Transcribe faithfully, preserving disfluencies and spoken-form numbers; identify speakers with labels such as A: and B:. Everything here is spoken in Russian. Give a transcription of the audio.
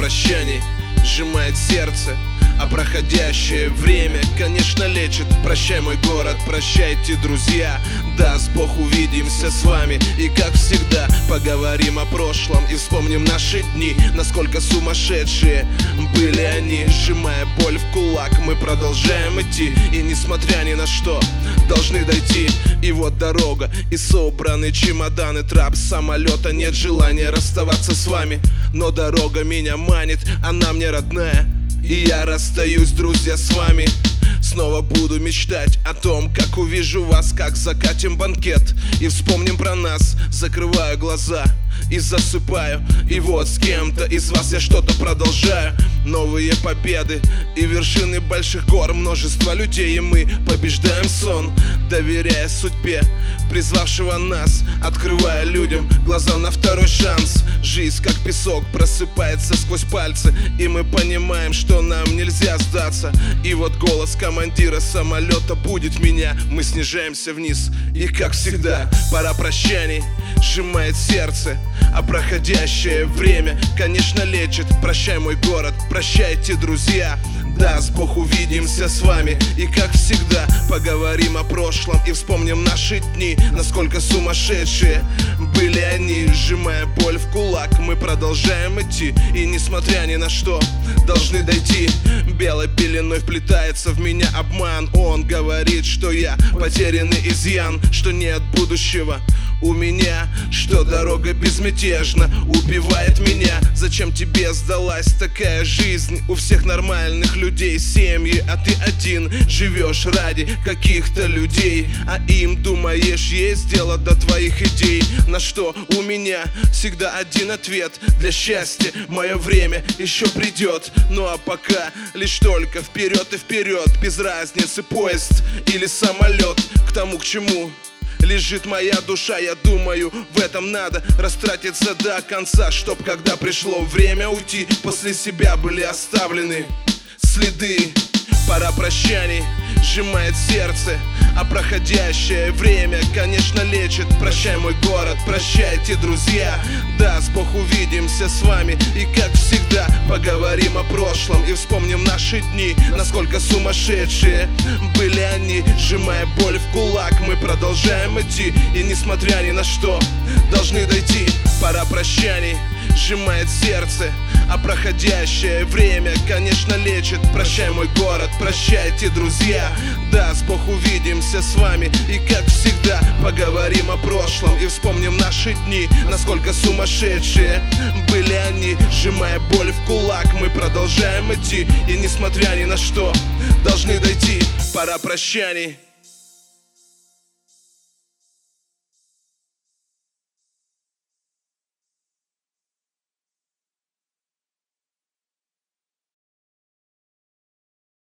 A: прощаний сжимает сердце, а проходящее время, конечно, лечит. Прощай, мой город, прощайте, друзья. Даст Бог, увидимся с вами. И как всегда, поговорим о прошлом и вспомним наши дни. Насколько сумасшедшие были они. Сжимая боль в кулак, мы продолжаем идти. И несмотря ни на что, должны дойти. И вот дорога, и собраны чемоданы. Трап самолета, нет желания расставаться с вами. Но дорога меня манит, она мне родная. И я расстаюсь, друзья, с вами. Снова буду мечтать о том, как увижу вас, как закатим банкет и вспомним про нас. Закрываю глаза и засыпаю. И вот с кем-то из вас я что-то продолжаю. Новые победы и вершины больших гор. Множество людей, и мы побеждаем сон, доверяя судьбе, призвавшего нас, открывая людям глаза на второй шанс. Жизнь, как песок, просыпается сквозь пальцы, и мы понимаем, что нам нельзя сдаться. И вот голос командира самолета будет меня. Мы снижаемся вниз, и как всегда, пора прощаний сжимает сердце, а проходящее время, конечно, лечит. Прощай, мой город, прощайте, друзья. Даст Бог, увидимся с вами. И как всегда, поговорим о прошлом и вспомним наши дни. Насколько сумасшедшие были они. Сжимая боль в кулак, мы продолжаем идти. И несмотря ни на что, должны дойти. Белой пеленой вплетается в меня обман. Он говорит, что я потерянный изъян, что нет будущего у меня, что дорога безмятежно убивает меня. Зачем тебе сдалась такая жизнь? У всех нормальных людей семьи, а ты один живешь ради каких-то людей. А им, думаешь, есть дело до твоих идей? На что у меня всегда один ответ: для счастья мое время еще придет. Ну а пока лишь только вперед и вперед, без разницы поезд или самолет. К тому, к чему лежит моя душа, я думаю, в этом надо растратиться до конца, чтоб когда пришло время уйти, после себя были оставлены следы. Пора прощаний сжимает сердце, а проходящее время, конечно, лечит. Прощай, мой город, прощайте, друзья. Даст Бог, увидимся с вами. И как всегда, поговорим о прошлом и вспомним наши дни. Насколько сумасшедшие были они. Сжимая боль в кулак, мы продолжаем идти. И несмотря ни на что, должны дойти. Пора прощаний сжимает сердце, а проходящее время, конечно, лечит. Прощай, мой город, прощайте, друзья. Даст Бог, увидимся с вами. И как всегда, поговорим о прошлом и вспомним наши дни. Насколько сумасшедшие были они. Сжимая боль в кулак, мы продолжаем идти. И несмотря ни на что, должны дойти. Пора прощаний.